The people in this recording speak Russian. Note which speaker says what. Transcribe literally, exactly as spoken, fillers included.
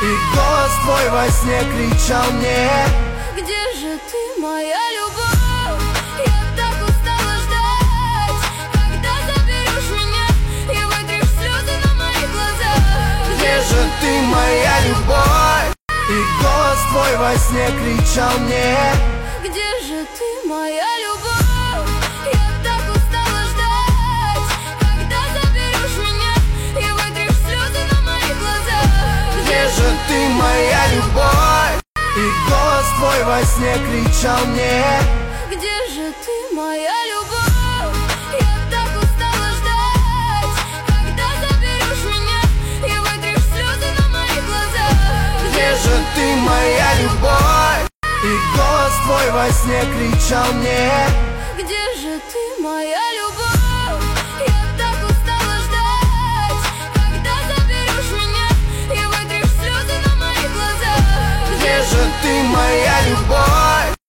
Speaker 1: И голос твой во сне кричал мне:
Speaker 2: где же ты, моя любовь? Я так устала ждать, когда заберешь меня и вытрешь слезы на моих глазах.
Speaker 1: Где же ты, моя любовь? И голос твой во сне кричал мне:
Speaker 2: где же ты, моя любовь? Я так устала ждать, когда заберешь меня и вытрешь слезы на моих глазах.
Speaker 1: где же ты, моя любовь? И голос твой во сне кричал мне:
Speaker 2: где же ты, моя любовь? Я так устала ждать, когда заберешь меня и вытрешь слезы на моих глазах.
Speaker 1: где же ты, моя любовь? И голос твой во сне кричал мне:
Speaker 2: где же ты, моя любовь?